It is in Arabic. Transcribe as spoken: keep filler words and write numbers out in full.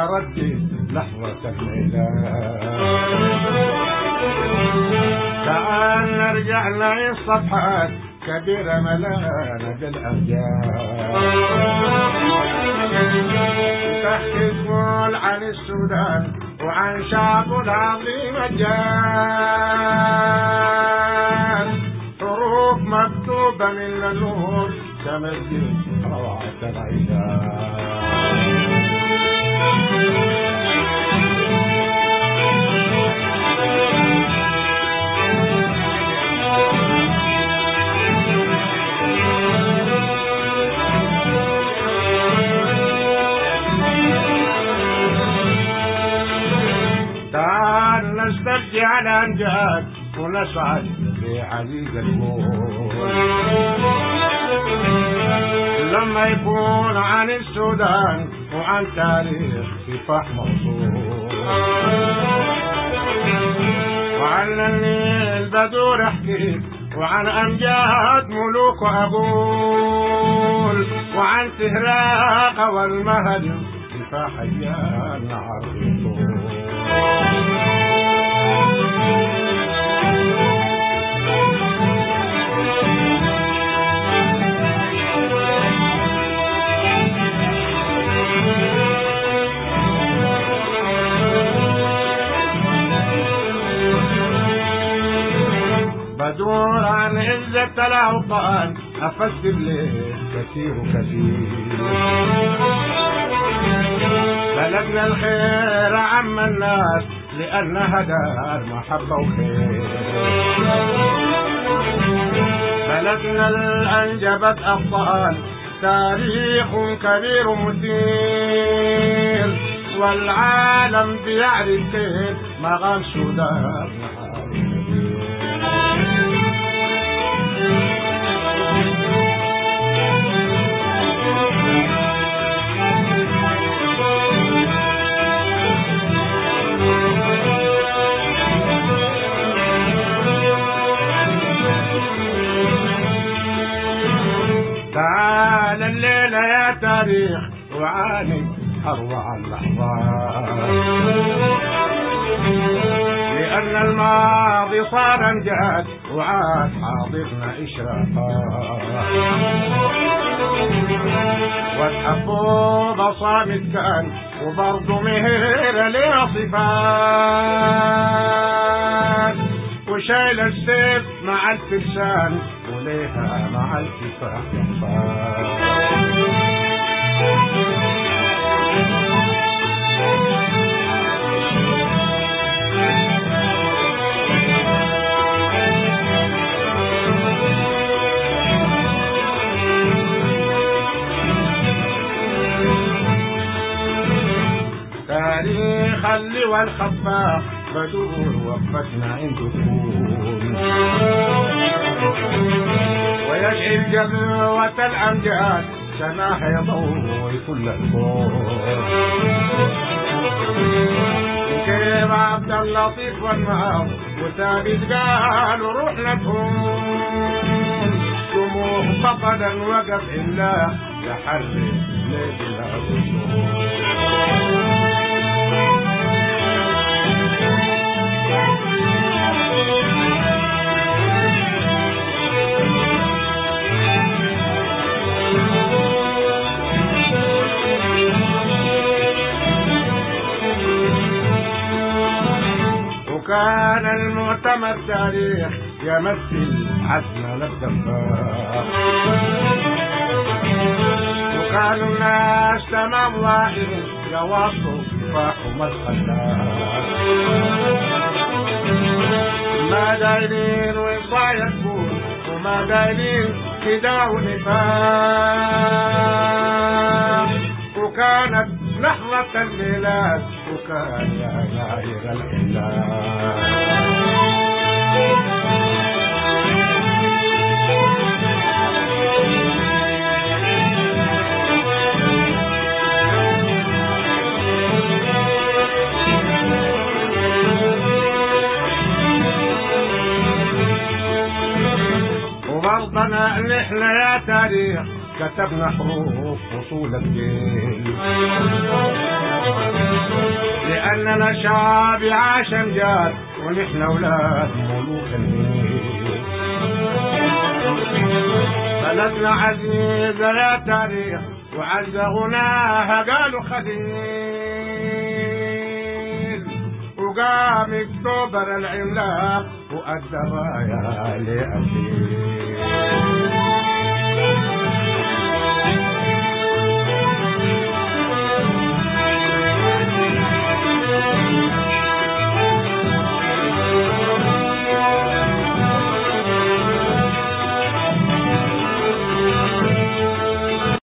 نردد لحظة الميلاد، تعال نرجع نعيش صفحات كبيرة ملانة بالأمجاد، تحكي تقول عن السودان وعن شعبه العظيم الجاد، حروف مكتوبة من النور تمجد روعة العيدان. تعال نسترجع الأمجاد ونسعد بعزيز الموت، لما يكون عن السودان وعن تاريخ كفاح موصول، وعن النيل بدور احكي وعن امجاد ملوك واقول، وعن سهراق والمهد كفاح ايام عرض. بدور عن عزة الأوطان أفسر ليه كثير وكثير، بلغنا الخير عم الناس لأنها دار محبة وخير، بلغنا الأنجبت أبطال تاريخ كبير مثير، والعالم بيعرف كيف مغام سودان. تعال الليلة يا تاريخ وعاني أروع اللحظات، لأن الماضي صار أمجاد وعاد حاضرنا إشراقات، والحبوب صامت كان وبرضه مهر ليه صفات، وشايل السيف مع الفرسان وليها مع الكفاح يحفاد. تاريخ اللواء الخفاق بدور وقفتنا عنده تكون، ويشعل جذوة الأمجاد سماح يضوي كل الكون، وكيف عبد اللطيف والنهار وثابت قالوا روحنا تهون، طموح فقدا وقف إلا يحرر ليل الأرض. وكان المؤتمر تاريخ يمثل عزمنا الدفاع، وكانوا الناس تمام واحد يواصلوا كفاحهم الخلاق، ما دايرين وصايا تكون وما دايرين كدا ونفاق، وكانت لحظة الميلاد وكان يا ناير الحلال. وبرضنا نحن يا تاريخ كتبنا حروف وصول الجيل، لأننا شعب عاش أمجاد ونحن أولاد ملوك النيل. بلدنا عزيزة يا تاريخ وعز غناها قالوا خليل، وقام اكتوبر العملاق وأدى رايا لأسير.